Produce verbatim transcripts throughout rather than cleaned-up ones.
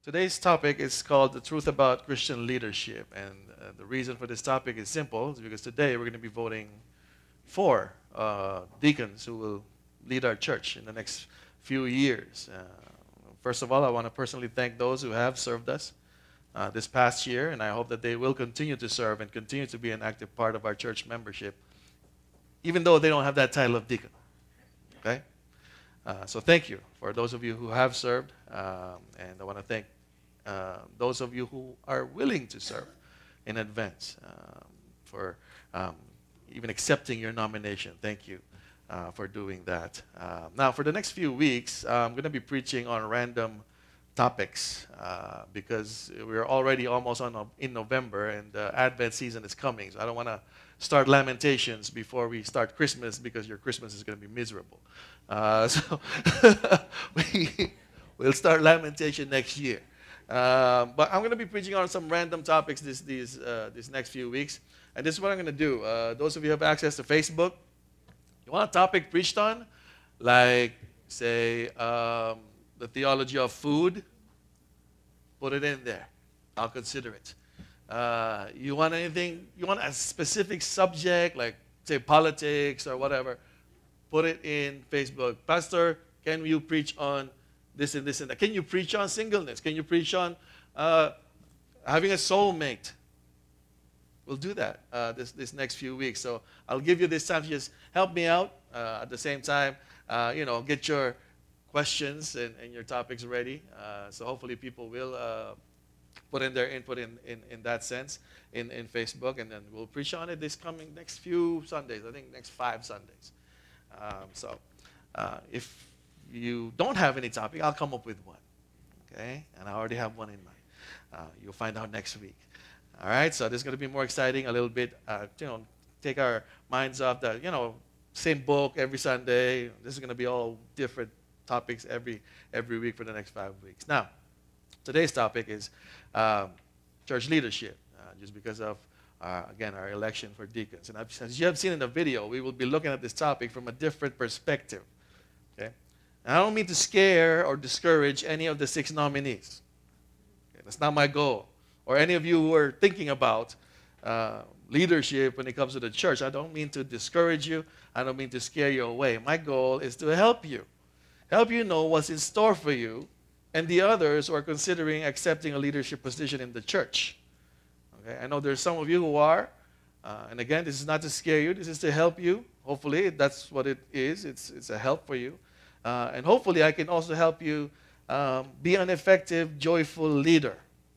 Today's topic is called The Truth About Christian Leadership. And uh, the reason for this topic is simple, is because today we're going to be voting for uh, deacons who will lead our church in the next few years. Uh, first of all, I want to personally thank those who have served us uh, this past year, and I hope that they will continue to serve and continue to be an active part of our church membership, even though they don't have that title of deacon. Okay? Uh, so thank you for those of you who have served, um, and I want to thank uh, those of you who are willing to serve in advance um, for um, even accepting your nomination. Thank you uh, for doing that. Uh, now, for the next few weeks, I'm going to be preaching on random topics uh, because we're already almost on in November, and the Advent season is coming. So I don't want to start lamentations before we start Christmas, because your Christmas is going to be miserable. Uh, so we, we'll start lamentation next year. Uh, but I'm going to be preaching on some random topics this, these, uh, these next few weeks. And this is what I'm going to do. Uh, those of you who have access to Facebook, you want a topic preached on? Like, say, um, the theology of food? Put it in there. I'll consider it. Uh, you want anything, you want a specific subject, like, say, politics or whatever? Put it in Facebook. Pastor, can you preach on this and this and that? Can you preach on singleness? Can you preach on uh, having a soulmate? We'll do that uh, this, this next few weeks. So I'll give you this time to just help me out. Uh, at the same time, uh, you know, get your questions and, and your topics ready. Uh, so hopefully people will uh, put in their input in, in, in that sense in, in Facebook. And then we'll preach on it this coming next few Sundays. I think next five Sundays. Um, so uh, if you don't have any topic, I'll come up with one. Okay? And I already have one in mind. Uh, you'll find out next week. All right? So this is going to be more exciting a little bit. Uh, you know, take our minds off the, you know, same book every Sunday. This is going to be all different topics every every week for the next five weeks. Now, today's topic is um, church leadership, uh, just because of Uh, again, our election for deacons. And as you have seen in the video, we will be looking at this topic from a different perspective. Okay? And I don't mean to scare or discourage any of the six nominees. Okay? That's not my goal. Or any of you who are thinking about uh, leadership when it comes to the church. I don't mean to discourage you. I don't mean to scare you away. My goal is to help you. Help you know what's in store for you and the others who are considering accepting a leadership position in the church. Okay, I know there's some of you who are, uh, and again, this is not to scare you. This is to help you. Hopefully, that's what it is. It's, it's a help for you. Uh, and hopefully, I can also help you um, be an effective, joyful leader,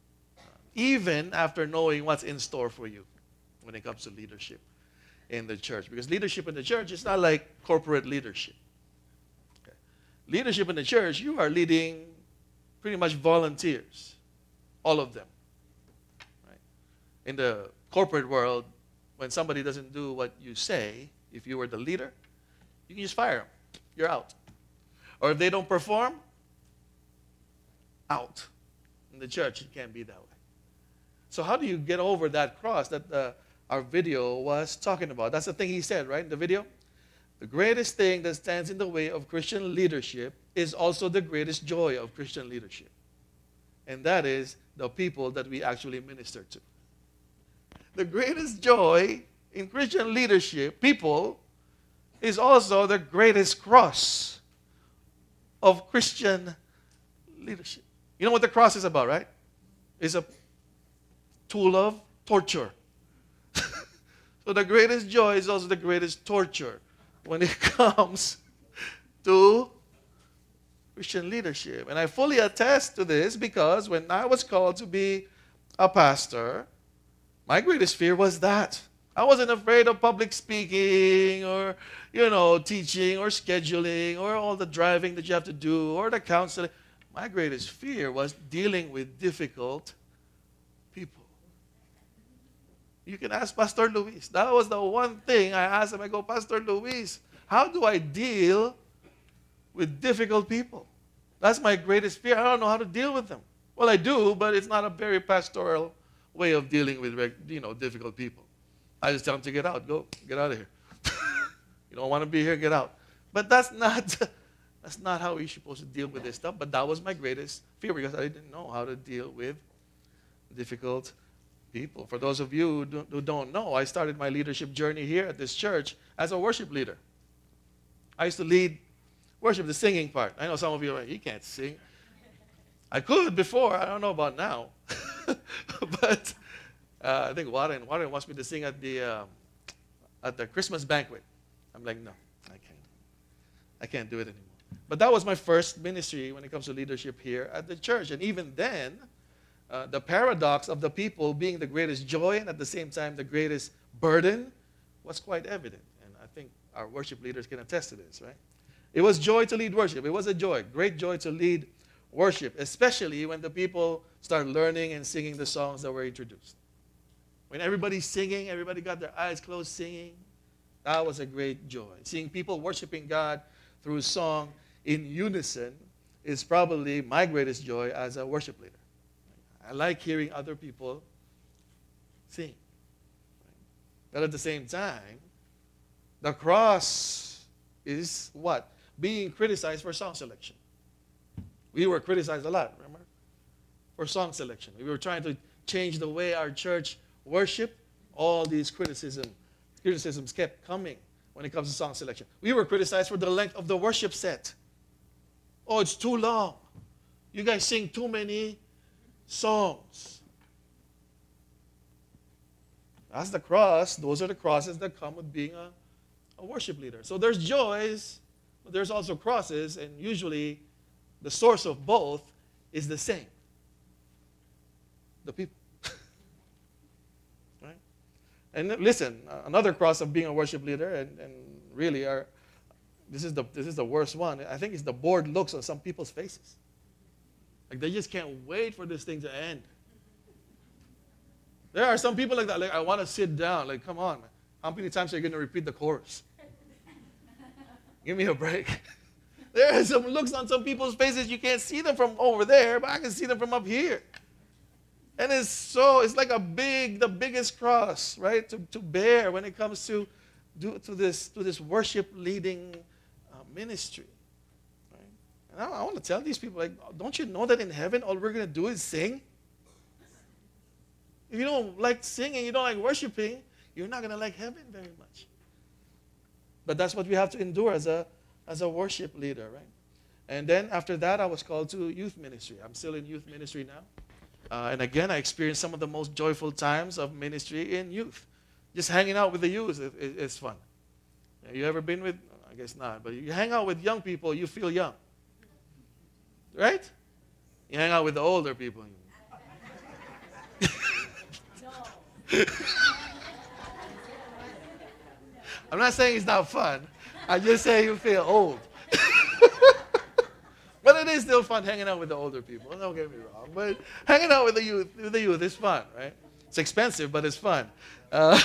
even after knowing what's in store for you when it comes to leadership in the church. Because leadership in the church is not like corporate leadership. Okay. Leadership in the church, you are leading pretty much volunteers, all of them. In the corporate world, when somebody doesn't do what you say, if you were the leader, you can just fire them. You're out. Or if they don't perform, out. In the church, it can't be that way. So how do you get over that cross that uh, our video was talking about? That's the thing he said, right, in the video? The greatest thing that stands in the way of Christian leadership is also the greatest joy of Christian leadership. And that is the people that we actually minister to. The greatest joy in Christian leadership, people, is also the greatest cross of Christian leadership. You know what the cross is about, right? It's a tool of torture. So the greatest joy is also the greatest torture when it comes to Christian leadership. And I fully attest to this because when I was called to be a pastor, my greatest fear was that. I wasn't afraid of public speaking or, you know, teaching or scheduling or all the driving that you have to do or the counseling. My greatest fear was dealing with difficult people. You can ask Pastor Luis. That was the one thing I asked him. I go, Pastor Luis, how do I deal with difficult people? That's my greatest fear. I don't know how to deal with them. Well, I do, but it's not a very pastoral way of dealing with, you know, difficult people. I just tell them to get out. Go, get out of here. You don't want to be here, get out. But that's not That's not how we're supposed to deal with this stuff. But that was my greatest fear because I didn't know how to deal with difficult people. For those of you who don't, who don't know, I started my leadership journey here at this church as a worship leader. I used to lead worship, the singing part. I know some of you are like, you can't sing. I could before. I don't know about now. But uh, I think Warren, Warren wants me to sing at the um, at the Christmas banquet. I'm like, no, I can't. I can't do it anymore. But that was my first ministry when it comes to leadership here at the church. And even then, uh, the paradox of the people being the greatest joy and at the same time the greatest burden was quite evident. And I think our worship leaders can attest to this, right? It was joy to lead worship. It was a joy, great joy to lead worship, especially when the people start learning and singing the songs that were introduced. When everybody's singing, everybody got their eyes closed singing, that was a great joy. Seeing people worshiping God through song in unison is probably my greatest joy as a worship leader. I like hearing other people sing. But at the same time, the cross is what? Being criticized for song selection. We were criticized a lot, remember? For song selection. We were trying to change the way our church worshiped. All these criticism, criticisms kept coming when it comes to song selection. We were criticized for the length of the worship set. Oh, it's too long. You guys sing too many songs. That's the cross. Those are the crosses that come with being a, a worship leader. So there's joys, but there's also crosses, and usually the source of both is the same. The people. Right? And listen, another cross of being a worship leader, and, and really our, this is the this is the worst one. I think it's the bored looks on some people's faces. Like they just can't wait for this thing to end. There are some people like that. Like, I want to sit down. Like, come on, man. How many times are you going to repeat the chorus? Give me a break. There are some looks on some people's faces. You can't see them from over there, but I can see them from up here. And it's so, it's like a big, the biggest cross, right, to, to bear when it comes to, do, to, this, to this worship leading uh, ministry. Right? And I, I want to tell these people, like, don't you know that in heaven all we're going to do is sing? If you don't like singing, you don't like worshiping, you're not going to like heaven very much. But that's what we have to endure as a, as a worship leader, right? And then after that, I was called to youth ministry. I'm still in youth ministry now. Uh, and again, I experienced some of the most joyful times of ministry in youth. Just hanging out with the youth is, is, is fun. You ever been with, I guess not, but you hang out with young people, you feel young. Right? You hang out with the older people. I'm not saying it's not fun. I just say you feel old. But it is still fun hanging out with the older people. Don't get me wrong. But hanging out with the youth, with the youth is fun, right? It's expensive, but it's fun. Uh,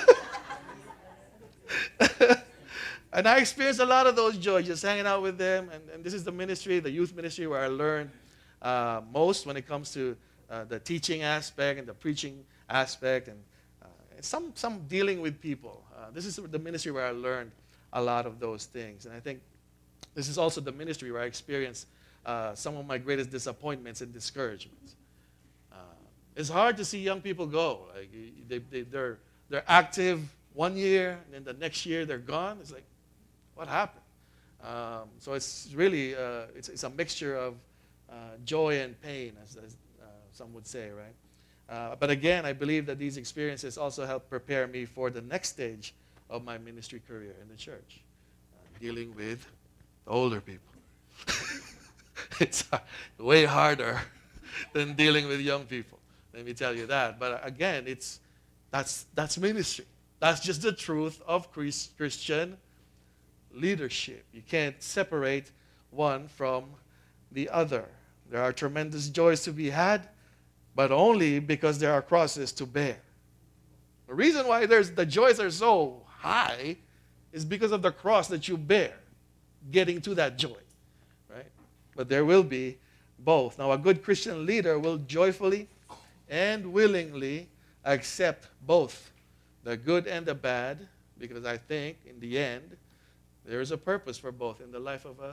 and I experienced a lot of those joys just hanging out with them. And, and this is the ministry, the youth ministry, where I learned uh, most when it comes to uh, the teaching aspect and the preaching aspect, and uh, some some dealing with people. Uh, this is the ministry where I learned a lot of those things. And I think this is also the ministry where I experienced uh, some of my greatest disappointments and discouragements. Uh, it's hard to see young people go. Like they, they, they're, they're active one year, and then the next year they're gone. It's like, what happened? Um, so it's really, uh, it's, it's a mixture of uh, joy and pain, as, as uh, some would say, right? Uh, but again, I believe that these experiences also help prepare me for the next stage of my ministry career in the church, uh, dealing with the older people. It's uh, way harder than dealing with young people. Let me tell you that. But again, it's that's that's ministry. That's just the truth of Christ, Christian leadership. You can't separate one from the other. There are tremendous joys to be had, but only because there are crosses to bear. The reason why there's the joys are so high is because of the cross that you bear, getting to that joy, right? But there will be both. Now, a good Christian leader will joyfully and willingly accept both the good and the bad, because I think in the end there is a purpose for both in the life of a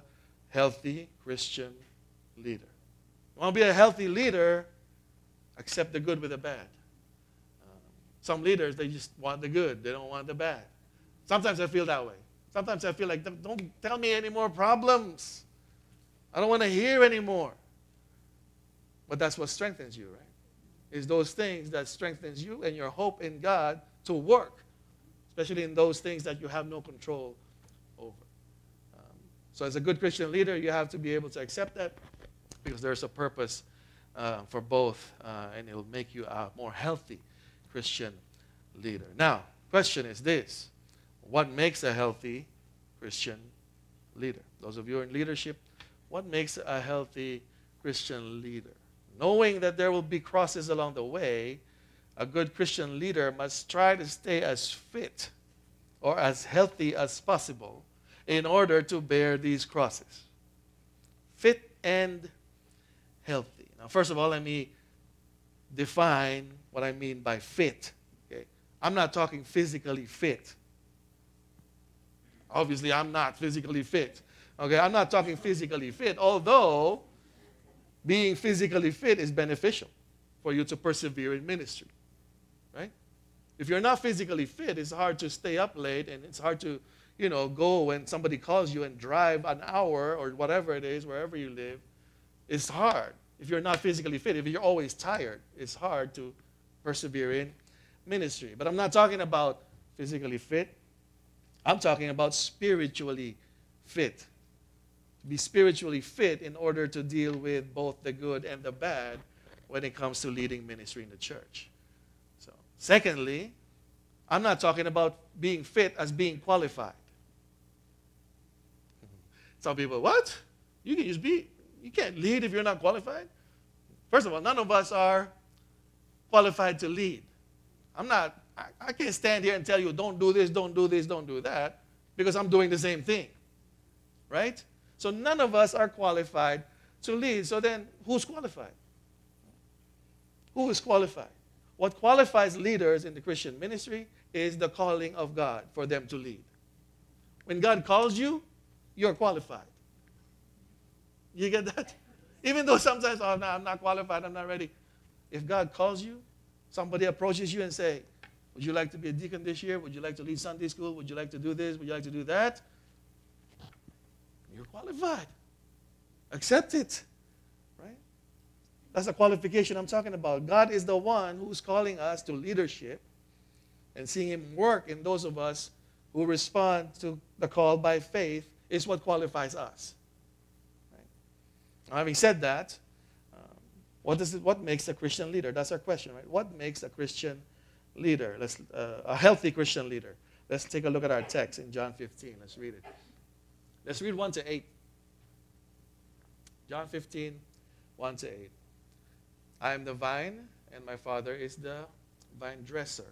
healthy Christian leader. You want to be a healthy leader, accept the good with the bad. Um, some leaders, they just want the good. They don't want the bad. Sometimes I feel that way. Sometimes I feel like, don't tell me any more problems. I don't want to hear anymore. But that's what strengthens you, right? It's those things that strengthens you and your hope in God to work, especially in those things that you have no control over. Um, so as a good Christian leader, you have to be able to accept that because there's a purpose uh, for both, uh, and it'll make you a more healthy Christian leader. Now, question is this. What makes a healthy Christian leader? Those of you in leadership, what makes a healthy Christian leader? Knowing that there will be crosses along the way, a good Christian leader must try to stay as fit or as healthy as possible in order to bear these crosses. Fit and healthy. Now, first of all, let me define what I mean by fit. Okay? I'm not talking physically fit. Obviously, I'm not physically fit. Okay, I'm not talking physically fit, although being physically fit is beneficial for you to persevere in ministry, right? If you're not physically fit, it's hard to stay up late, and it's hard to, you know, go when somebody calls you and drive an hour or whatever it is, wherever you live. It's hard. If you're not physically fit, if you're always tired, it's hard to persevere in ministry. But I'm not talking about physically fit. I'm talking about spiritually fit. To be spiritually fit in order to deal with both the good and the bad when it comes to leading ministry in the church. So, secondly, I'm not talking about being fit as being qualified. Some people, what? You can just be, you can't lead if you're not qualified? First of all, none of us are qualified to lead. I'm not, I, I can't stand here and tell you, don't do this, don't do this, don't do that, because I'm doing the same thing. Right? So none of us are qualified to lead. So then, who's qualified? Who is qualified? What qualifies leaders in the Christian ministry is the calling of God for them to lead. When God calls you, you're qualified. You get that? Even though sometimes, oh, no, I'm not qualified, I'm not ready. If God calls you, somebody approaches you and say, would you like to be a deacon this year? Would you like to lead Sunday school? Would you like to do this? Would you like to do that? You're qualified. Accept it. Right? That's the qualification I'm talking about. God is the one who's calling us to leadership, and seeing Him work in those of us who respond to the call by faith is what qualifies us. Right? Now, having said that, um, what, does it, what makes a Christian leader? That's our question, right? What makes a Christian leader? Let's, uh, a healthy Christian leader. Let's take a look at our text in John fifteen. Let's read it. Let's read one to eight. John fifteen, one to eight. I am the vine, and my Father is the vine dresser.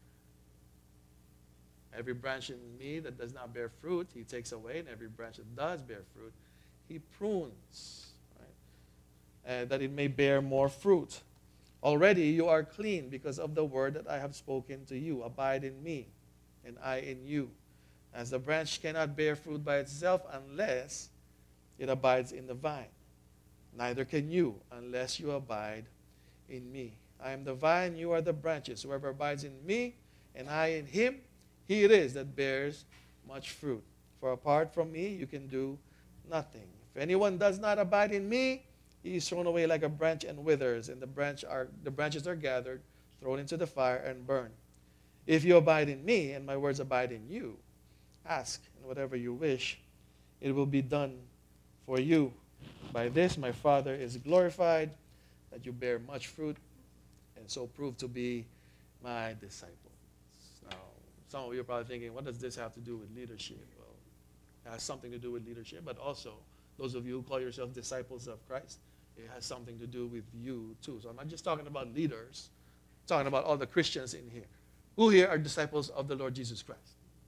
Every branch in me that does not bear fruit, He takes away, and every branch that does bear fruit, He prunes, right? Uh, that it may bear more fruit. Already you are clean because of the word that I have spoken to you. Abide in me, and I in you. As the branch cannot bear fruit by itself unless it abides in the vine, neither can you unless you abide in me. I am the vine, you are the branches. Whoever abides in me and I in him, he it is that bears much fruit. For apart from me, you can do nothing. If anyone does not abide in me, he is thrown away like a branch and withers, and the, branch are, the branches are gathered, thrown into the fire, and burned. If you abide in me, and my words abide in you, ask, and whatever you wish, it will be done for you. By this my Father is glorified, that you bear much fruit, and so prove to be my disciples. Now, some of you are probably thinking, what does this have to do with leadership? Well, it has something to do with leadership, but also, those of you who call yourselves disciples of Christ, it has something to do with you too. So I'm not just talking about leaders, I'm talking about all the Christians in here. Who here are disciples of the Lord Jesus Christ?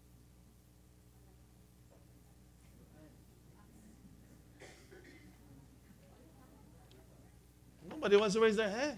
Nobody wants to raise their hand.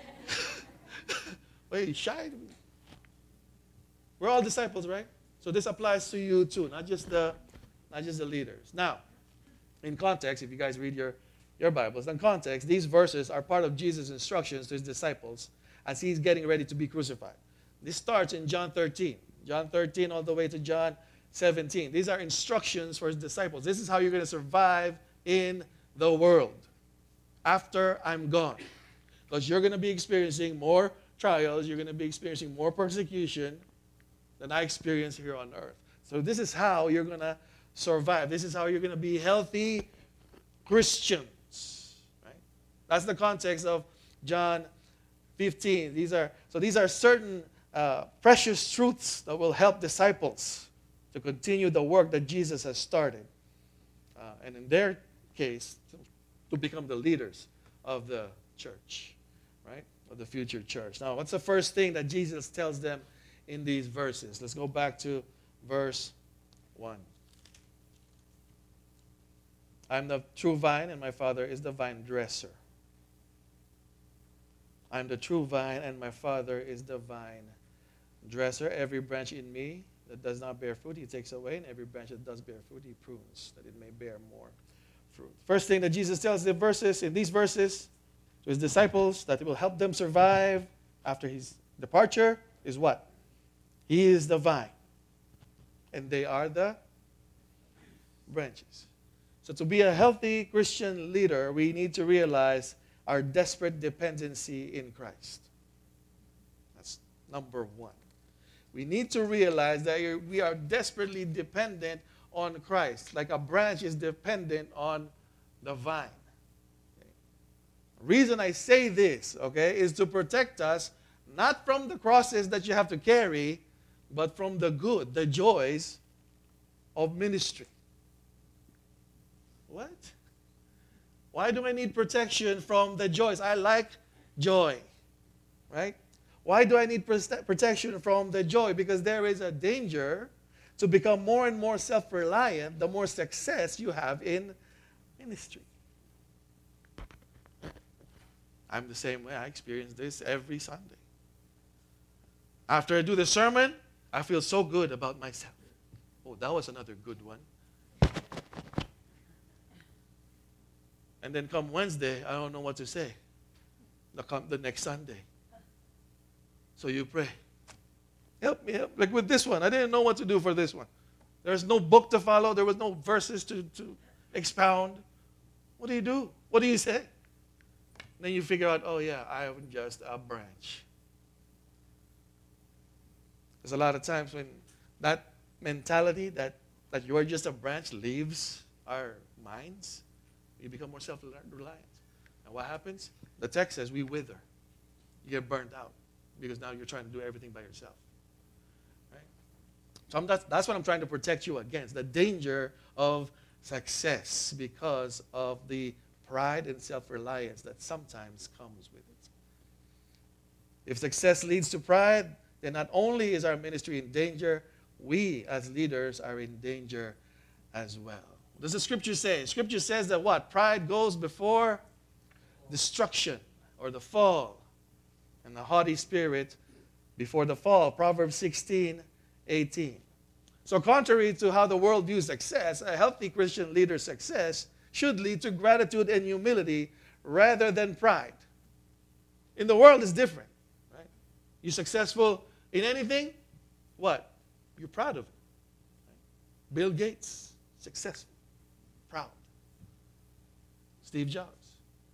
Wait, shy? We're all disciples, right? So this applies to you too, not just the, not just the leaders. Now, In context, if you guys read your, your Bibles, in context, these verses are part of Jesus' instructions to his disciples as he's getting ready to be crucified. This starts in John thirteen. John thirteen all the way to John seventeen. These are instructions for his disciples. This is how you're going to survive in the world after I'm gone. Because you're going to be experiencing more trials. You're going to be experiencing more persecution than I experienced here on earth. So this is how you're going to survive. This is how you're going to be healthy Christians. Right? That's the context of John fifteen. These are so these are certain uh, precious truths that will help disciples to continue the work that Jesus has started. Uh, and in their case, to become the leaders of the church, right? Of the future church. Now, what's the first thing that Jesus tells them in these verses? Let's go back to verse one. I'm the true vine, and my Father is the vine dresser. I'm the true vine, and my Father is the vine dresser. Every branch in me that does not bear fruit, he takes away, and every branch that does bear fruit, he prunes, that it may bear more fruit. First thing that Jesus tells the verses in these verses to his disciples that it will help them survive after his departure is what? He is the vine, and they are the branches. So to be a healthy Christian leader, we need to realize our desperate dependency in Christ. That's number one. We need to realize that we are desperately dependent on Christ, like a branch is dependent on the vine. Okay? The reason I say this, okay, is to protect us not from the crosses that you have to carry, but from the good, the joys of ministry. What? Why do I need protection from the joys? I like joy, right? Why do I need protection from the joy? Because there is a danger to become more and more self-reliant the more success you have in ministry. I'm the same way. I experience this every Sunday. After I do the sermon, I feel so good about myself. Oh, that was another good one. And then come Wednesday, I don't know what to say. The, come, the next Sunday. So you pray. Help me, help. Like with this one, I didn't know what to do for this one. There's no book to follow. There was no verses to, to expound. What do you do? What do you say? Then you figure out, oh yeah, I am just a branch. There's a lot of times when that mentality that, that you are just a branch leaves our minds. You become more self-reliant. And what happens? The text says we wither. You get burned out because now you're trying to do everything by yourself. Right? So I'm, that's, that's what I'm trying to protect you against, the danger of success because of the pride and self-reliance that sometimes comes with it. If success leads to pride, then not only is our ministry in danger, we as leaders are in danger as well. What does the scripture say? Scripture says that what? Pride goes before destruction or the fall, and the haughty spirit before the fall. Proverbs sixteen eighteen. So contrary to how the world views success, a healthy Christian leader's success should lead to gratitude and humility rather than pride. In the world, it's different. Right? You're successful in anything, what? You're proud of it. Right? Bill Gates, successful. Proud. Steve Jobs.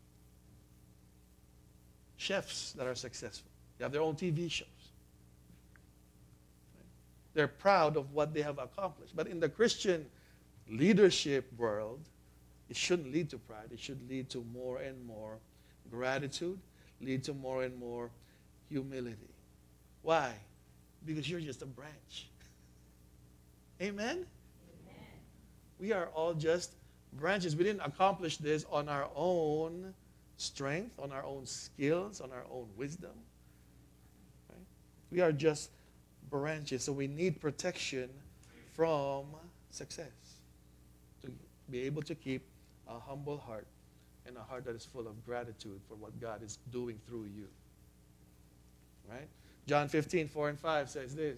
Chefs that are successful. They have their own T V shows. Right? They're proud of what they have accomplished. But in the Christian leadership world, it shouldn't lead to pride. It should lead to more and more gratitude, lead to more and more humility. Why? Because you're just a branch. Amen? Amen. We are all just branches. We didn't accomplish this on our own strength, on our own skills, on our own wisdom. Right? We are just branches, so we need protection from success to be able to keep a humble heart and a heart that is full of gratitude for what God is doing through you. Right? John fifteen, four and five says this.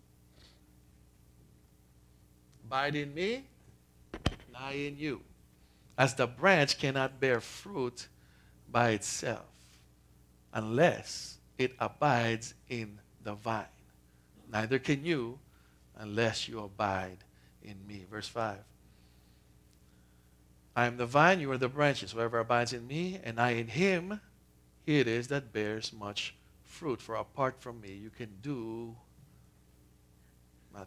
Abide in me, and I in you. As the branch cannot bear fruit by itself unless it abides in the vine. Neither can you unless you abide in me. Verse five. I am the vine, you are the branches. Whoever abides in me, and I in him, he it is that bears much fruit. For apart from me, you can do nothing.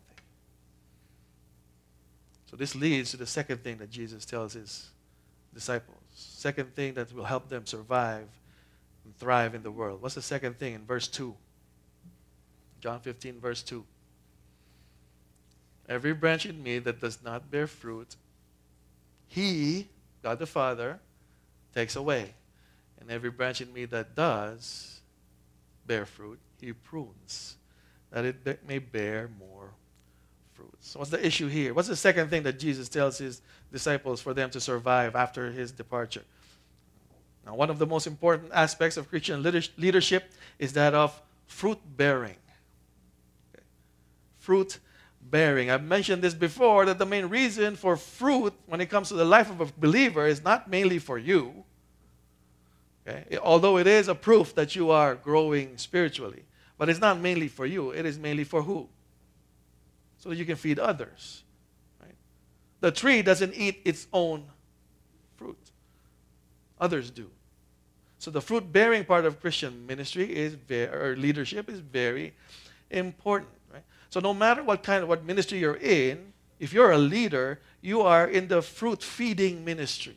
So this leads to the second thing that Jesus tells his disciples. Second thing that will help them survive and thrive in the world. What's the second thing in verse two? John fifteen, verse two. Every branch in me that does not bear fruit, he, God the Father, takes away. And every branch in me that does bear fruit, he prunes, that it may bear more fruit. So what's the issue here? What's the second thing that Jesus tells his disciples for them to survive after his departure? Now, one of the most important aspects of Christian leadership is that of fruit bearing. Okay. Fruit bearing. I've mentioned this before, that the main reason for fruit when it comes to the life of a believer is not mainly for you. Okay? Although it is a proof that you are growing spiritually. But it's not mainly for you. It is mainly for who? So that you can feed others. Right? The tree doesn't eat its own fruit. Others do. So the fruit-bearing part of Christian ministry is very, or leadership is very important. Right? So no matter what kind of what ministry you're in, if you're a leader, you are in the fruit-feeding ministry.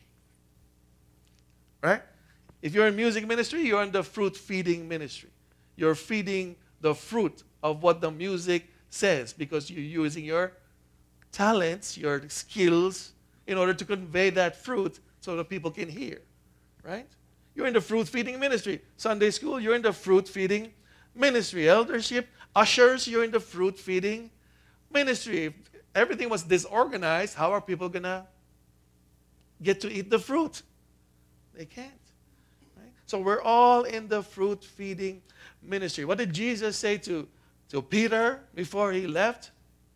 Right? If you're in music ministry, you're in the fruit-feeding ministry. You're feeding the fruit of what the music says because you're using your talents, your skills, in order to convey that fruit so that people can hear. Right? You're in the fruit-feeding ministry. Sunday school, you're in the fruit-feeding ministry. Eldership, ushers, you're in the fruit-feeding ministry. If everything was disorganized, how are people going to get to eat the fruit? They can't. Right? So we're all in the fruit-feeding ministry. What did Jesus say to, to Peter before he left?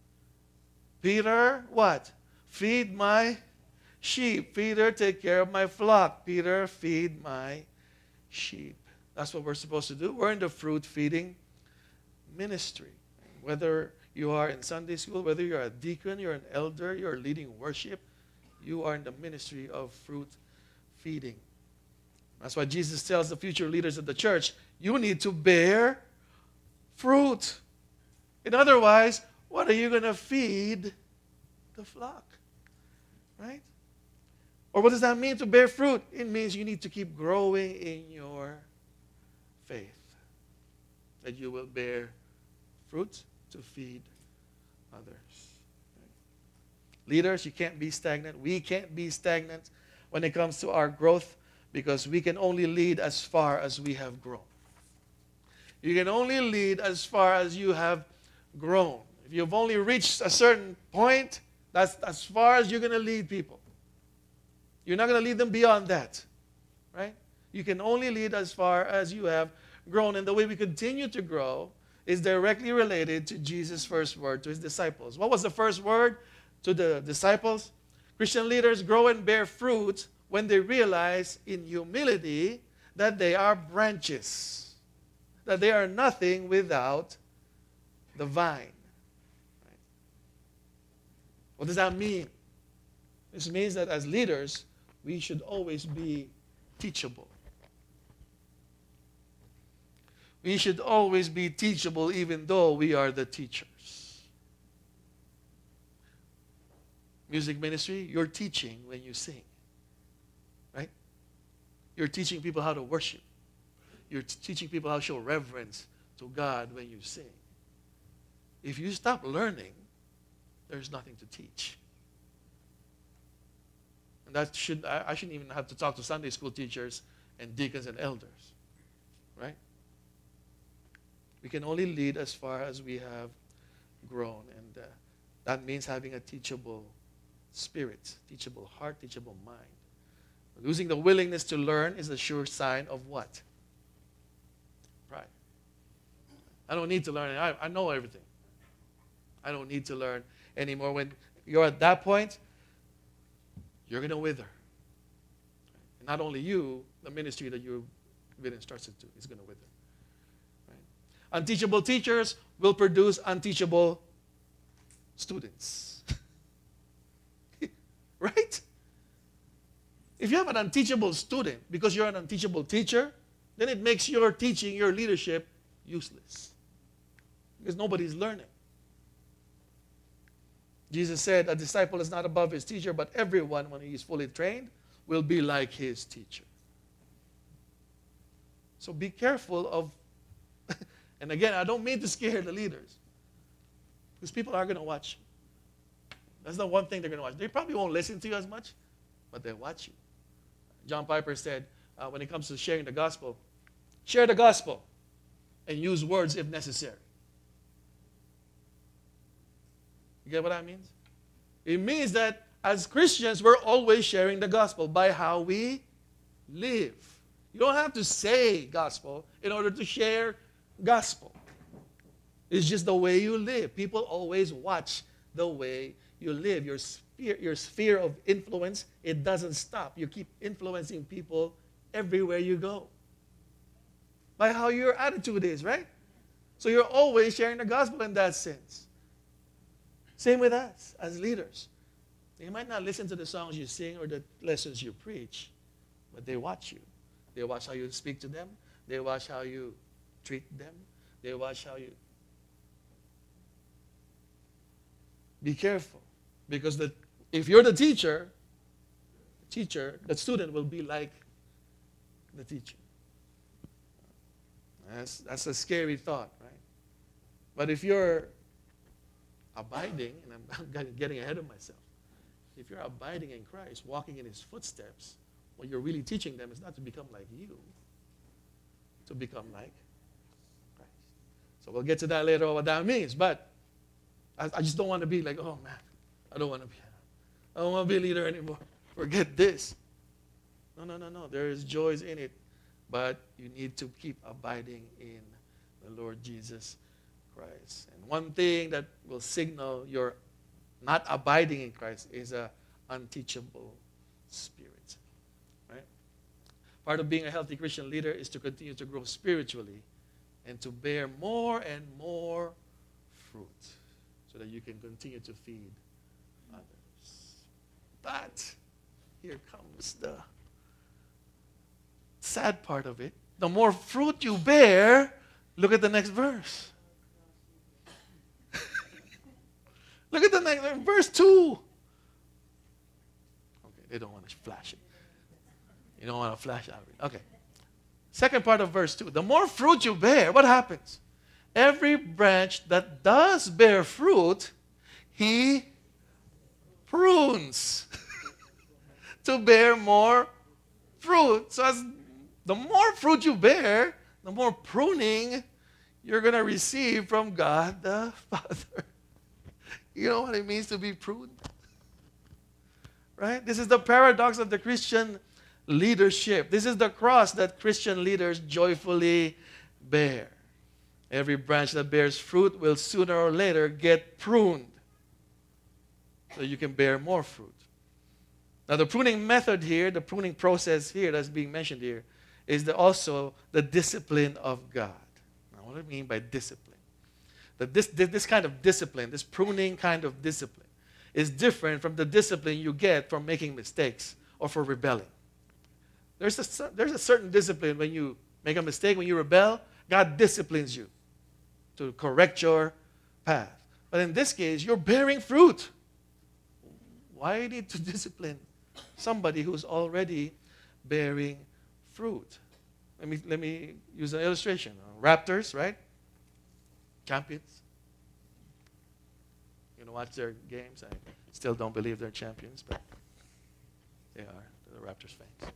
Peter, what? Feed my sheep. Peter, take care of my flock. Peter, feed my sheep. That's what we're supposed to do. We're in the fruit-feeding ministry. Whether you are in Sunday school, whether you're a deacon, you're an elder, you're leading worship, you are in the ministry of fruit feeding. That's why Jesus tells the future leaders of the church, you need to bear fruit. And otherwise, what are you going to feed the flock? Right? Or what does that mean to bear fruit? It means you need to keep growing in your faith. That you will bear fruit to feed others. Right? Leaders, you can't be stagnant. We can't be stagnant when it comes to our growth because we can only lead as far as we have grown. You can only lead as far as you have grown. If you've only reached a certain point, that's as far as you're going to lead people. You're not going to lead them beyond that. Right? You can only lead as far as you have grown. And the way we continue to grow is directly related to Jesus' first word to his disciples. What was the first word to the disciples? Christian leaders grow and bear fruit when they realize in humility that they are branches, that they are nothing without the vine. Right? What does that mean? This means that as leaders, we should always be teachable. We should always be teachable even though we are the teachers. Music ministry, you're teaching when you sing. Right? You're teaching people how to worship. You're t- teaching people how to show reverence to God when you sing. If you stop learning, there's nothing to teach. And that should I, I shouldn't even have to talk to Sunday school teachers and deacons and elders. Right? We can only lead as far as we have grown. And uh, that means having a teachable spirit, teachable heart, teachable mind. Losing the willingness to learn is a sure sign of what? Pride. I don't need to learn. I, I know everything. I don't need to learn anymore. When you're at that point, you're going to wither. not only you, the ministry that you've been entrusted to is going to wither. Right? Unteachable teachers will produce unteachable students. Right? If you have an unteachable student because you're an unteachable teacher, then it makes your teaching, your leadership useless. Because nobody's learning. Jesus said, a disciple is not above his teacher, but everyone, when he is fully trained, will be like his teacher. So be careful of, and again, I don't mean to scare the leaders, because people are going to watch you. That's the one thing they're going to watch. They probably won't listen to you as much, but they'll watch you. John Piper said, uh, when it comes to sharing the gospel, share the gospel and use words if necessary. You get what that means? It means that as Christians, we're always sharing the gospel by how we live. You don't have to say gospel in order to share gospel. It's just the way you live. People always watch the way you live. Your sphere, your sphere of influence, it doesn't stop. You keep influencing people everywhere you go. By how your attitude is, right? So you're always sharing the gospel in that sense. Same with us as leaders. They might not listen to the songs you sing or the lessons you preach, but they watch you. They watch how you speak to them. They watch how you treat them. They watch how you... Be careful. Because the, if you're the teacher, the teacher, the student will be like the teacher. That's, that's a scary thought, right? But if you're abiding, and I'm, I'm getting ahead of myself, if you're abiding in Christ, walking in his footsteps, what you're really teaching them is not to become like you, to become like Christ. So we'll get to that later, what that means. But I, I just don't want to be like, oh man, I don't want to be, I don't want to be a leader anymore. Forget this. No, no, no, no. There is joys in it. But you need to keep abiding in the Lord Jesus Christ. And one thing that will signal you're not abiding in Christ is a unteachable spirit. Right? Part of being a healthy Christian leader is to continue to grow spiritually and to bear more and more fruit so that you can continue to feed others. But here comes the sad part of it. The more fruit you bear, look at the next verse. Look at the next verse two. Okay, they don't want to flash it. You don't want to flash out of it. Okay. Second part of verse two. The more fruit you bear, what happens? Every branch that does bear fruit, he prunes to bear more fruit. So as the more fruit you bear, the more pruning you're going to receive from God the Father. You know what it means to be pruned? Right? This is the paradox of the Christian leadership. This is the cross that Christian leaders joyfully bear. Every branch that bears fruit will sooner or later get pruned so you can bear more fruit. Now the pruning method here, the pruning process here that's being mentioned here, is the, also the discipline of God. Now what do I mean by discipline? That this, this, this kind of discipline, this pruning kind of discipline, is different from the discipline you get from making mistakes or for rebelling. There's a, there's a certain discipline when you make a mistake, when you rebel, God disciplines you to correct your path. But in this case, you're bearing fruit. Why do you need to discipline somebody who's already bearing fruit? Let me, let me use an illustration. Raptors, right? Champions. You know, watch their games. I still don't believe they're champions, but they are. They're the Raptors fans.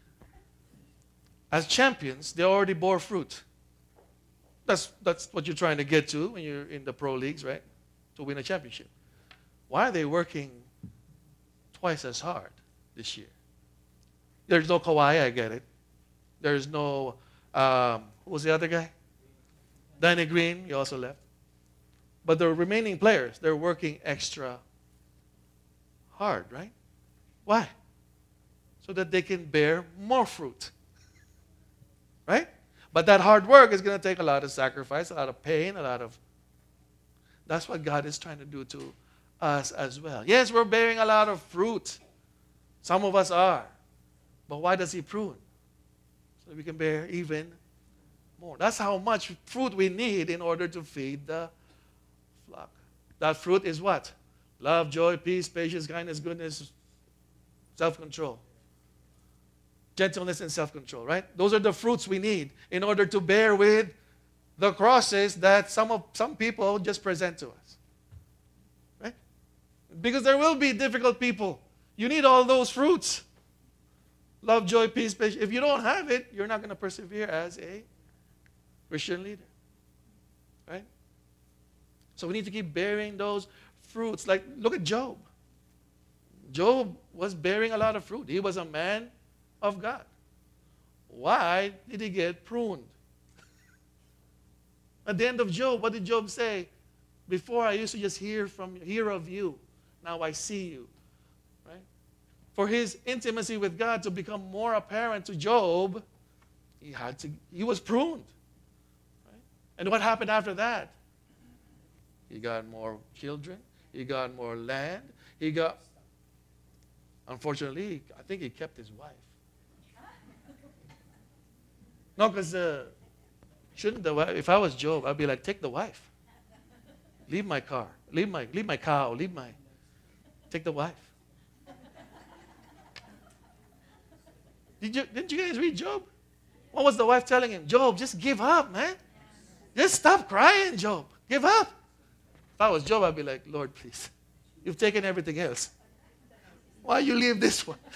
As champions, they already bore fruit. That's, that's what you're trying to get to when you're in the pro leagues, right? To win a championship. Why are they working twice as hard this year? There's no Kawhi, I get it. There's no, um, who was the other guy? Danny Green, he also left. But the remaining players, they're working extra hard, right? Why? so that they can bear more fruit. Right? But that hard work is going to take a lot of sacrifice, a lot of pain, a lot of... That's what God is trying to do to us as well. Yes, we're bearing a lot of fruit. Some of us are. But why does He prune? So that we can bear even more. That's how much fruit we need in order to feed the flock. That fruit is what? Love, joy, peace, patience, kindness, goodness, self-control. Gentleness and self-control, right? Those are the fruits we need in order to bear with the crosses that some of some people just present to us. Right? Because there will be difficult people. You need all those fruits. Love, joy, peace, patience. If you don't have it, you're not going to persevere as a Christian leader. Right? So we need to keep bearing those fruits. Like, look at Job. Job was bearing a lot of fruit. He was a man of God. Why did he get pruned? At the end of Job, what did Job say? Before I used to just hear from hear of you. Now I see you. Right? For his intimacy with God to become more apparent to Job, he had to he was pruned. Right? And what happened after that? He got more children, he got more land, he got unfortunately, I think he kept his wife. No, because uh, shouldn't the wife, if I was Job, I'd be like, take the wife. Leave my car. Leave my, leave my cow. Leave my, take the wife. Did you, didn't you guys read Job? What was the wife telling him? Job, just give up, man. Just stop crying, Job. Give up. If I was Job, I'd be like, Lord, please. You've taken everything else. Why you leave this one?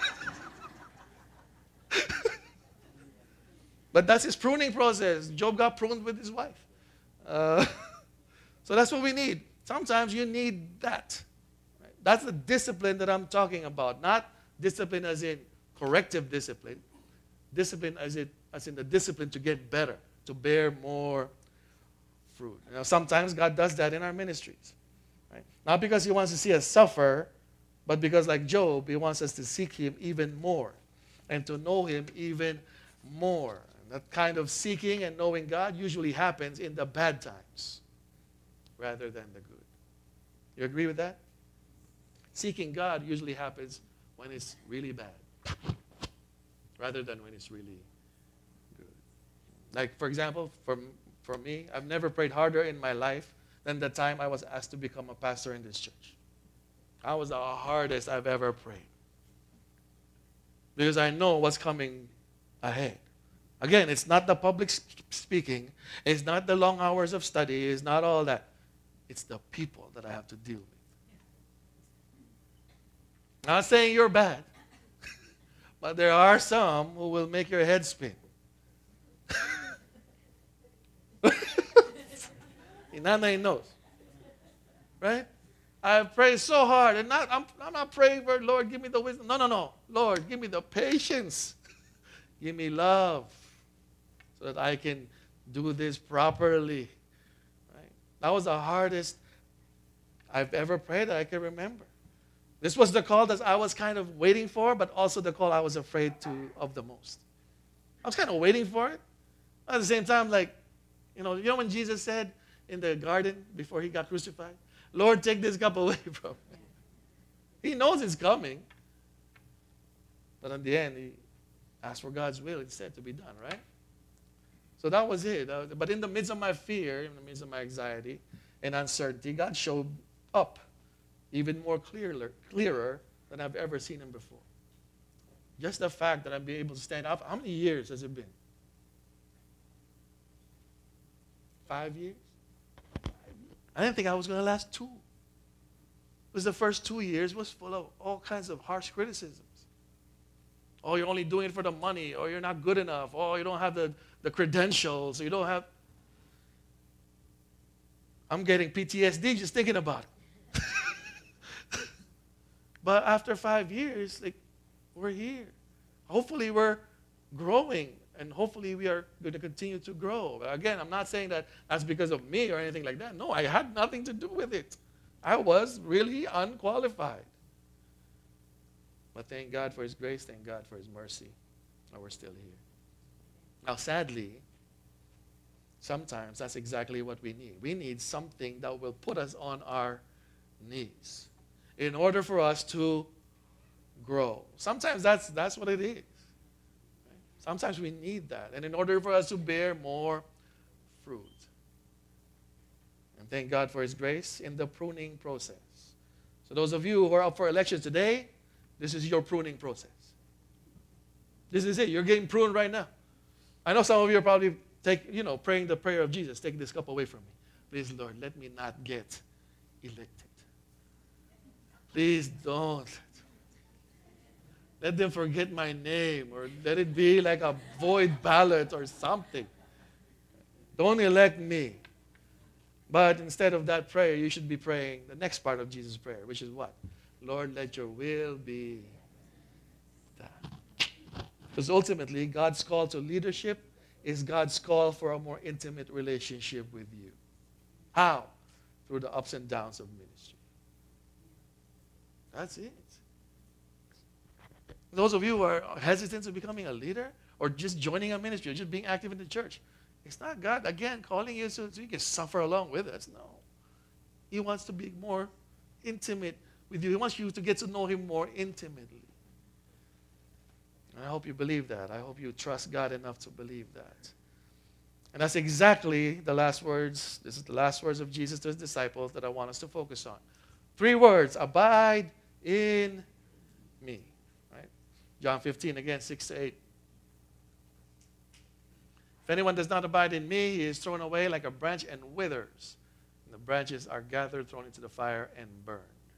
But that's his pruning process. Job got pruned with his wife. Uh, so that's what we need. Sometimes you need that. Right? That's the discipline that I'm talking about. Not discipline as in corrective discipline. Discipline as in, as in the discipline to get better, to bear more fruit. You know, sometimes God does that in our ministries. Right? Not because He wants to see us suffer, but because like Job, He wants us to seek Him even more and to know Him even more. That kind of seeking and knowing God usually happens in the bad times rather than the good. You agree with that? Seeking God usually happens when it's really bad rather than when it's really good. Like, for example, for, for me, I've never prayed harder in my life than the time I was asked to become a pastor in this church. That was the hardest I've ever prayed. Because I know what's coming ahead. Again, it's not the public speaking. It's not the long hours of study. It's not all that. It's the people that I have to deal with. Not saying you're bad. But there are some who will make your head spin. Inanay knows. Right? I pray so hard. And not, I'm, I'm not praying for, Lord, give me the wisdom. No, no, no. Lord, give me the patience. Give me love. So that I can do this properly. Right? That was the hardest I've ever prayed that I can remember. This was the call that I was kind of waiting for, but also the call I was afraid to of the most. I was kind of waiting for it. At the same time, like, you know, you know when Jesus said in the garden before He got crucified, Lord, take this cup away from me. He knows it's coming. But in the end, He asked for God's will instead to be done, right? So that was it. Uh, but in the midst of my fear, in the midst of my anxiety and uncertainty, God showed up even more clearer, clearer than I've ever seen Him before. Just the fact that I'm being able to stand up. How many years has it been? Five years? I didn't think I was going to last two. Because the first two years was full of all kinds of harsh criticisms. Oh, you're only doing it for the money, or you're not good enough, or you don't have the, the credentials, or you don't have... I'm getting P T S D just thinking about it. But after five years, like, we're here. Hopefully we're growing, and hopefully we are going to continue to grow. Again, I'm not saying that that's because of me or anything like that. No, I had nothing to do with it. I was really unqualified. But thank God for his grace. Thank God for his mercy. And we're still here. Now, sadly, sometimes that's exactly what we need. We need something that will put us on our knees in order for us to grow. Sometimes that's, that's what it is. Right? Sometimes we need that. And in order for us to bear more fruit. And thank God for his grace in the pruning process. So those of you who are up for election today, this is your pruning process. This is it. You're getting pruned right now. I know some of you are probably take, you know, praying the prayer of Jesus. Take this cup away from me. Please, Lord, let me not get elected. Please don't. Let them forget my name, or let it be like a void ballot or something. Don't elect me. But instead of that prayer, you should be praying the next part of Jesus' prayer, which is what? Lord, let your will be done. Because ultimately, God's call to leadership is God's call for a more intimate relationship with you. How? Through the ups and downs of ministry. That's it. Those of you who are hesitant to becoming a leader or just joining a ministry or just being active in the church, it's not God, again, calling you so, so you can suffer along with us. No. He wants to be more intimate with you. He wants you to get to know him more intimately. And I hope you believe that. I hope you trust God enough to believe that. And that's exactly the last words. This is the last words of Jesus to his disciples that I want us to focus on. Three words: abide in me. Right? John fifteen, again, six to eight. If anyone does not abide in me, he is thrown away like a branch and withers. And the branches are gathered, thrown into the fire, and burned.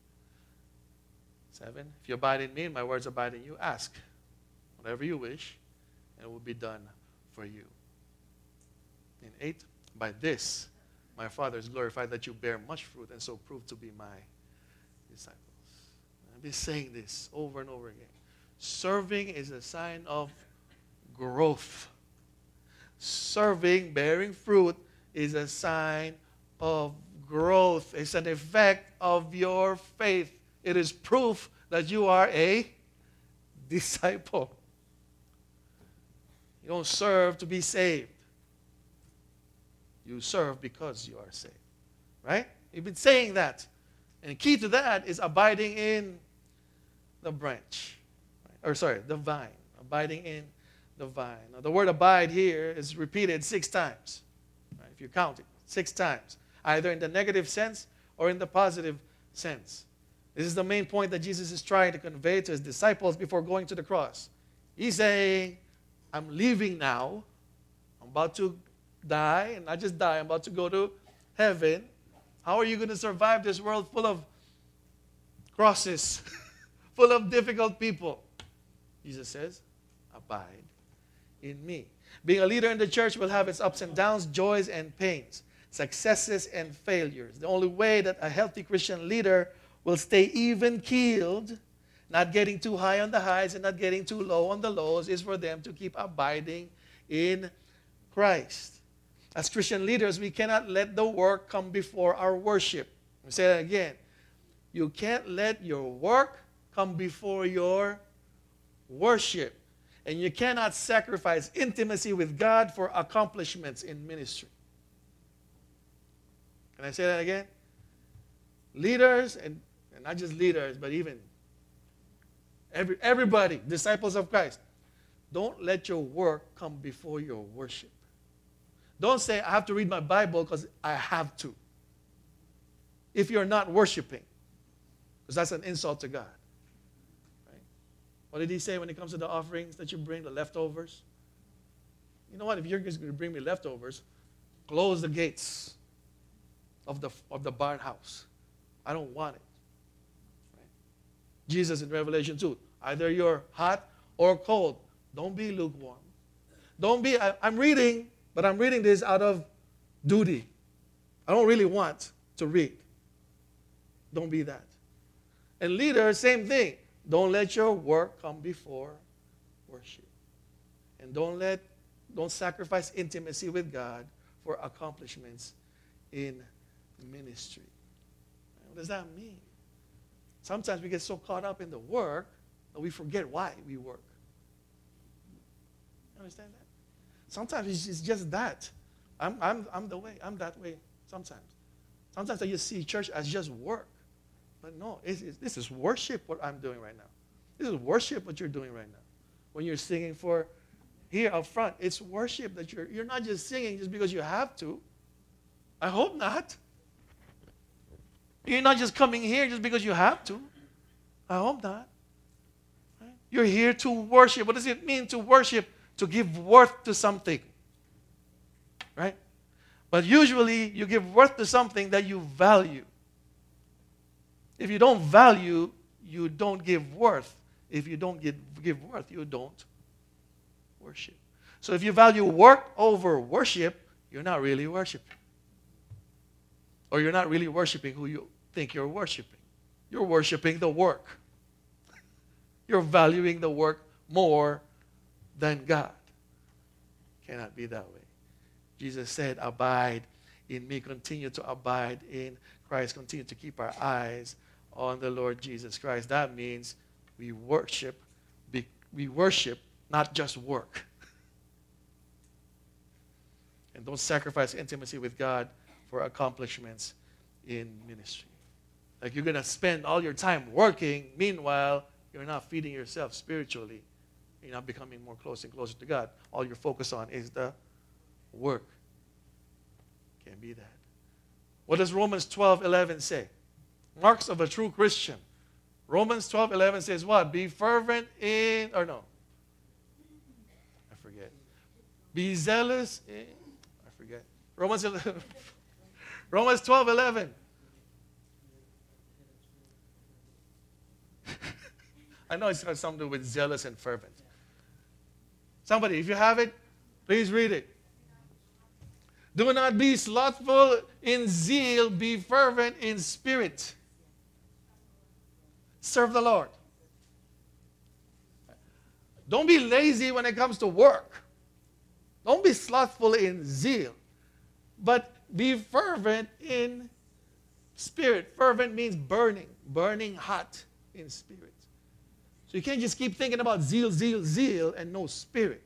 Seven, if you abide in me and my words abide in you, ask whatever you wish, and it will be done for you. And eight, by this my Father is glorified, that you bear much fruit, and so prove to be my disciples. I've been saying this over and over again. Serving is a sign of growth. Serving, bearing fruit, is a sign of growth. It's an effect of your faith. It is proof that you are a disciple. You don't serve to be saved. You serve because you are saved. Right? You've been saying that. And the key to that is abiding in the branch. Right? Or sorry, the vine. Abiding in the vine. Now, the word abide here is repeated six times. Right? If you count it, six times. Either in the negative sense or in the positive sense. This is the main point that Jesus is trying to convey to his disciples before going to the cross. He's saying, I'm leaving now. I'm about to die, and not just die, I'm about to go to heaven. How are you going to survive this world full of crosses, full of difficult people? Jesus says, abide in me. Being a leader in the church will have its ups and downs, joys and pains, successes and failures. The only way that a healthy Christian leader will stay even-keeled, not getting too high on the highs and not getting too low on the lows, is for them to keep abiding in Christ. As Christian leaders, we cannot let the work come before our worship. Let me say that again. You can't let your work come before your worship. And you cannot sacrifice intimacy with God for accomplishments in ministry. Can I say that again? Leaders, and, and not just leaders, but even every, everybody, disciples of Christ, don't let your work come before your worship. Don't say, I have to read my Bible because I have to. If you're not worshiping, because that's an insult to God. Right? What did he say when it comes to the offerings that you bring, the leftovers? You know what? If you're just going to bring me leftovers, close the gates of the, of the barn house. I don't want it. Right? Jesus in Revelation two, either you're hot or cold. Don't be lukewarm. Don't be, I, I'm reading, but I'm reading this out of duty. I don't really want to read. Don't be that. And leaders, same thing. Don't let your work come before worship. And don't let, don't sacrifice intimacy with God for accomplishments in ministry. What does that mean? Sometimes we get so caught up in the work And we forget why we work. You understand that? Sometimes it's, it's just that. I'm, I'm, I'm the way. I'm that way sometimes. Sometimes I just see church as just work. But no, it's, it's, this is worship what I'm doing right now. This is worship what you're doing right now. When you're singing for here up front, it's worship that you're, you're not just singing just because you have to. I hope not. You're not just coming here just because you have to. I hope not. Right? You're here to worship. What does it mean to worship? To give worth to something. Right? But usually you give worth to something that you value. If you don't value, you don't give worth. If you don't give, give worth, you don't worship. So if you value work over worship, you're not really worshiping. Or you're not really worshiping who you think you're worshiping. You're worshiping the work. You're valuing the work more than God. Cannot be that way. Jesus said, abide in me. Continue to abide in Christ. Continue to keep our eyes on the Lord Jesus Christ. That means we worship, we worship, not just work. And don't sacrifice intimacy with God for accomplishments in ministry. Like you're going to spend all your time working, meanwhile, you're not feeding yourself spiritually. You're not becoming more close and closer to God. All you're focused on is the work. Can't be that. What does Romans twelve eleven say? Marks of a true Christian. Romans twelve eleven says what? Be fervent in, or no. I forget. Be zealous in, I forget. Romans eleven. Romans twelve eleven. I know it's got something to do with zealous and fervent. Somebody, if you have it, please read it. Do not be slothful in zeal, be fervent in spirit. Serve the Lord. Don't be lazy when it comes to work. Don't be slothful in zeal, but be fervent in spirit. Fervent means burning, burning hot in spirit. So you can't just keep thinking about zeal, zeal, zeal, and no spirit.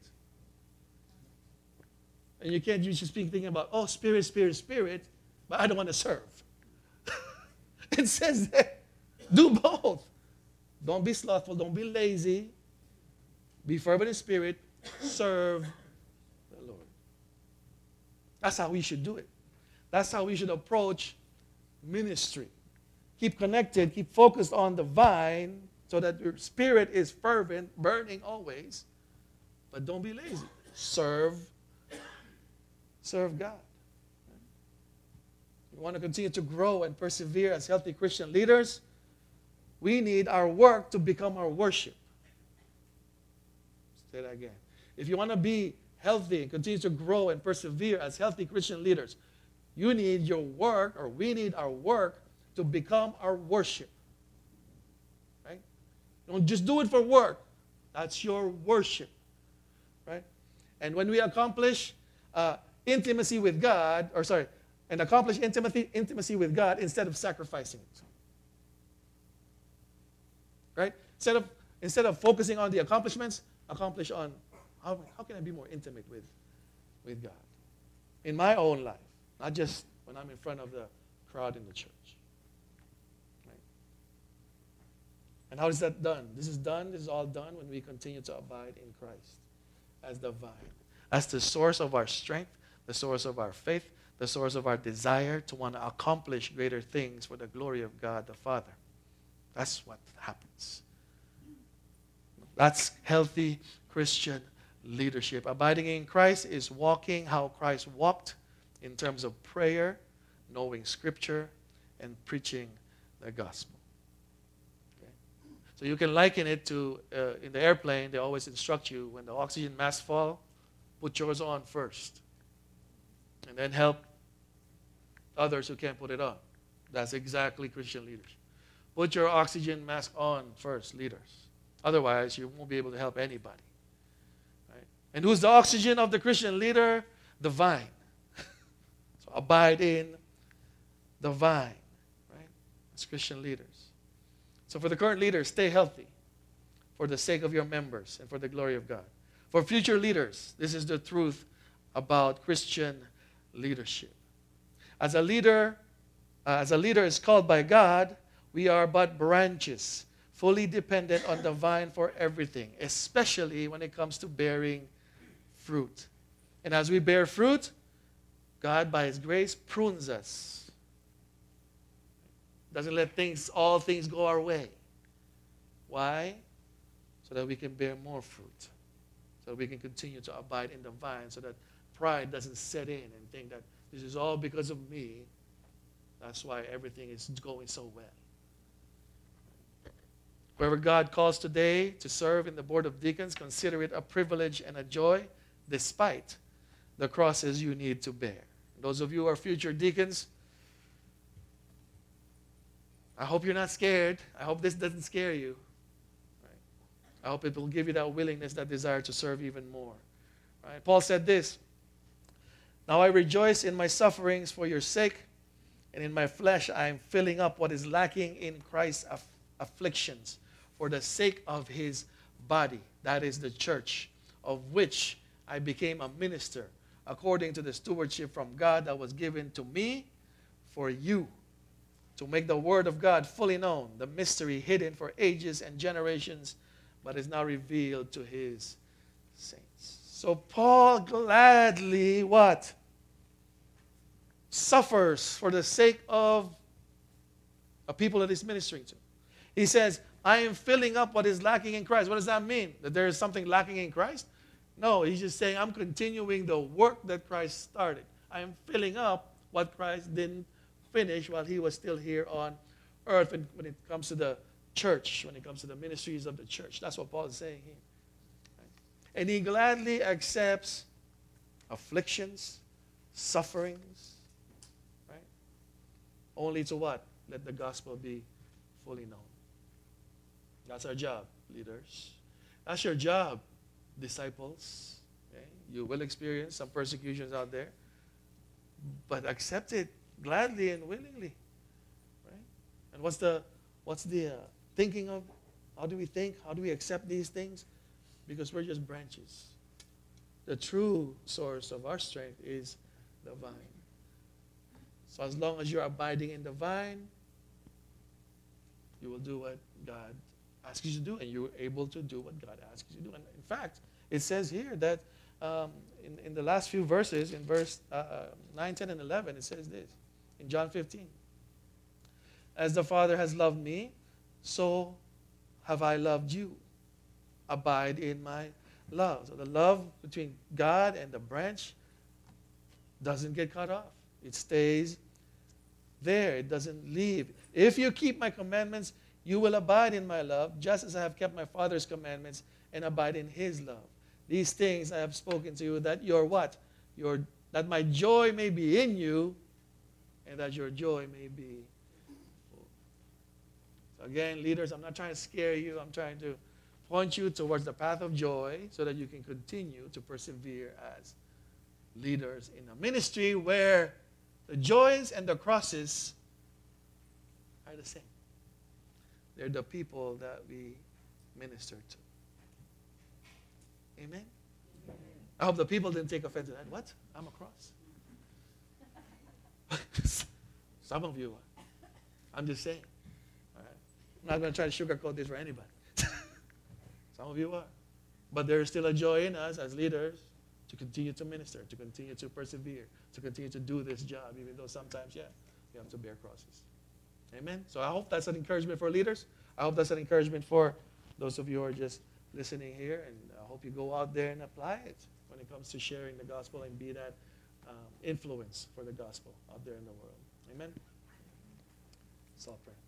And you can't just be thinking about, oh, spirit, spirit, spirit, but I don't want to serve. It says that. Do both. Don't be slothful. Don't be lazy. Be fervent in spirit. Serve the Lord. That's how we should do it. That's how we should approach ministry. Keep connected. Keep focused on the vine so that your spirit is fervent, burning always. But don't be lazy. Serve Serve God. We want to continue to grow and persevere as healthy Christian leaders. We need our work to become our worship. Say that again. If you want to be healthy and continue to grow and persevere as healthy Christian leaders, you need your work, or we need our work, to become our worship. Right? Don't just do it for work. That's your worship. Right? And when we accomplish uh, intimacy with God, or sorry, and accomplish intimacy, intimacy with God instead of sacrificing it. Right? Instead of, instead of focusing on the accomplishments, accomplish on how, how can I be more intimate with, with God? In my own life, not just when I'm in front of the crowd in the church. Right? And how is that done? This is done, this is all done when we continue to abide in Christ as the vine, as the source of our strength, the source of our faith, the source of our desire to want to accomplish greater things for the glory of God the Father. That's what happens. That's healthy Christian leadership. Abiding in Christ is walking how Christ walked in terms of prayer, knowing Scripture, and preaching the gospel. Okay? So you can liken it to, uh, in the airplane, they always instruct you, when the oxygen masks fall, put yours on first. And then help others who can't put it on. That's exactly Christian leadership. Put your oxygen mask on first, leaders. Otherwise, you won't be able to help anybody. Right? And who's the oxygen of the Christian leader? The vine. So abide in the vine. Right? As Christian leaders. So for the current leaders, stay healthy. for the sake of your members and for the glory of God. For future leaders, this is the truth about Christian leadership. As a leader, uh, as a leader is called by God, we are but branches, fully dependent on the vine for everything, especially when it comes to bearing fruit. And as we bear fruit, God, by His grace, prunes us. Doesn't let things, all things go our way. Why? So that we can bear more fruit. So that we can continue to abide in the vine, so that pride doesn't set in and think that this is all because of me. That's why everything is going so well. Whoever God calls today to serve in the board of deacons, consider it a privilege and a joy, despite the crosses you need to bear. Those of you who are future deacons, I hope you're not scared. I hope this doesn't scare you. Right? I hope it will give you that willingness, that desire to serve even more. Right? Paul said this, "Now I rejoice in my sufferings for your sake, and in my flesh I am filling up what is lacking in Christ's aff- afflictions for the sake of his body, that is the church, of which I became a minister, according to the stewardship from God that was given to me for you, to make the word of God fully known, the mystery hidden for ages and generations, but is now revealed to his saints." So Paul gladly what? Suffers for the sake of a people that he's ministering to. He says, I am filling up what is lacking in Christ. What does that mean? That there is something lacking in Christ? No, he's just saying, I'm continuing the work that Christ started. I am filling up what Christ didn't finish while he was still here on earth when, when it comes to the church, when it comes to the ministries of the church. That's what Paul is saying here. Right? And he gladly accepts afflictions, sufferings, right? Only to what? Let the gospel be fully known. That's our job, leaders. That's your job, disciples. Okay? You will experience some persecutions out there, but accept it gladly and willingly. Right? And what's the what's the uh, thinking of? How do we think? How do we accept these things? Because we're just branches. The true source of our strength is the vine. So as long as you're abiding in the vine, you will do what God asks you to do, and you're able to do what God asks you to do. And in fact, it says here that um, in, in the last few verses, in verse uh, nine, ten, and eleven, it says this, in John fifteen. As the Father has loved me, so have I loved you. Abide in my love. So the love between God and the branch doesn't get cut off. It stays there. It doesn't leave. If you keep my commandments, you will abide in my love, just as I have kept my Father's commandments and abide in his love. These things I have spoken to you, that your what? Your, that my joy may be in you, and that your joy may be full. So again, leaders, I'm not trying to scare you. I'm trying to point you towards the path of joy so that you can continue to persevere as leaders in a ministry where the joys and the crosses are the same. They're the people that we minister to. Amen? Amen. I hope the people didn't take offense to that. What? I'm a cross. Some of you are. I'm just saying. All right? I'm not going to try to sugarcoat this for anybody. Some of you are. But there is still a joy in us as leaders to continue to minister, to continue to persevere, to continue to do this job, even though sometimes, yeah, we have to bear crosses. Amen? So I hope that's an encouragement for leaders. I hope that's an encouragement for those of you who are just listening here, and I hope you go out there and apply it when it comes to sharing the gospel and be that um, influence for the gospel out there in the world. Amen? Let's all pray.